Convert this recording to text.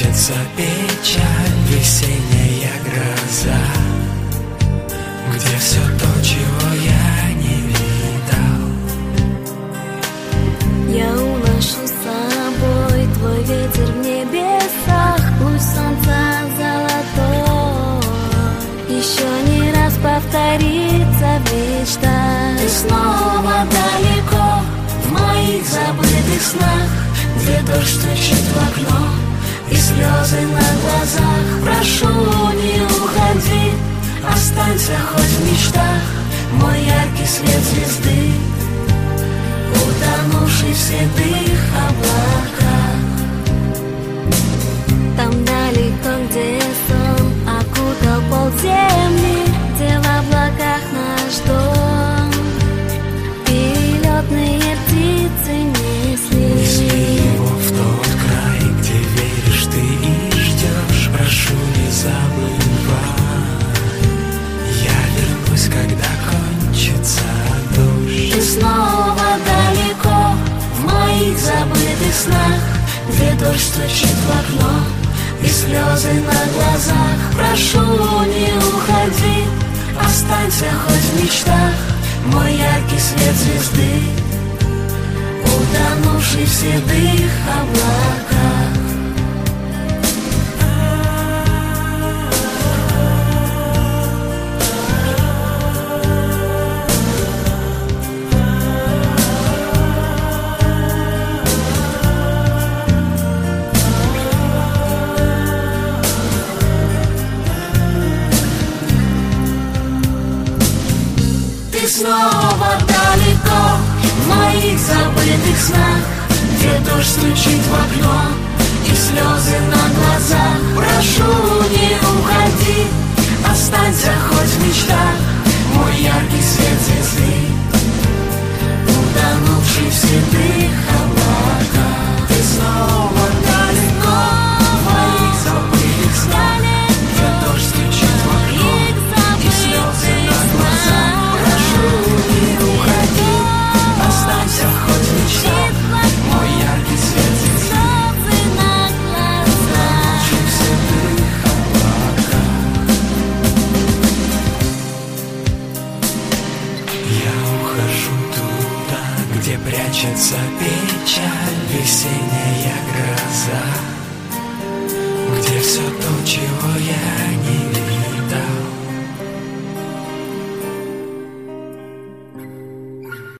прячется печаль, весенняя гроза, где все то, чего я не видал. Я уношу с собой твой ветер в небесах, луч солнца золотой, еще не раз повторится в мечтах. Ты снова далеко, в моих забытых снах, где дождь стучит в окно и слезы на глазах. Прошу, не уходи, останься хоть в мечтах, мой яркий свет звезды, утонувший в седых облаках. Там далеко, где сон окутал полземли, где в облаках наш дом перелетные птицы несли. Несли его в тот край, где веришь ты и ждешь. Прошу, не забывай, я вернусь, когда кончится дождь. Ты снова далеко, в моих забытых снах, где дождь стучит в окно и слезы на глазах. Прошу, не уходи, останься хоть в мечтах, мой яркий свет звезды, утонувший в седых облаках. Ты снова далеко, в моих забытых снах, где дождь стучит в окно и слезы на глазах. Прошу, не уходи, останься хоть в мечтах, мой яркий свет звезды, утонувший в седых облаках. Ты снова далеко, в моих забытых снах, где дождь стучит в окно и слезы на глазах. Не уходи, останься хоть в мечтах, мой яркий свет звезды, утонувший в седых облаках. Я ухожу туда, где прячется печаль, весенняя гроза,